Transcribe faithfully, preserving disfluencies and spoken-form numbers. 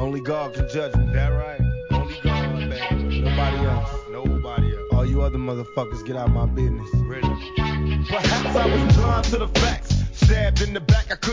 Only God can judge me. That right. Only God, baby. Nobody else. Nobody else. All you other motherfuckers, get out my business. Really. Perhaps I was blind to the facts. Stabbed in the back, I couldn't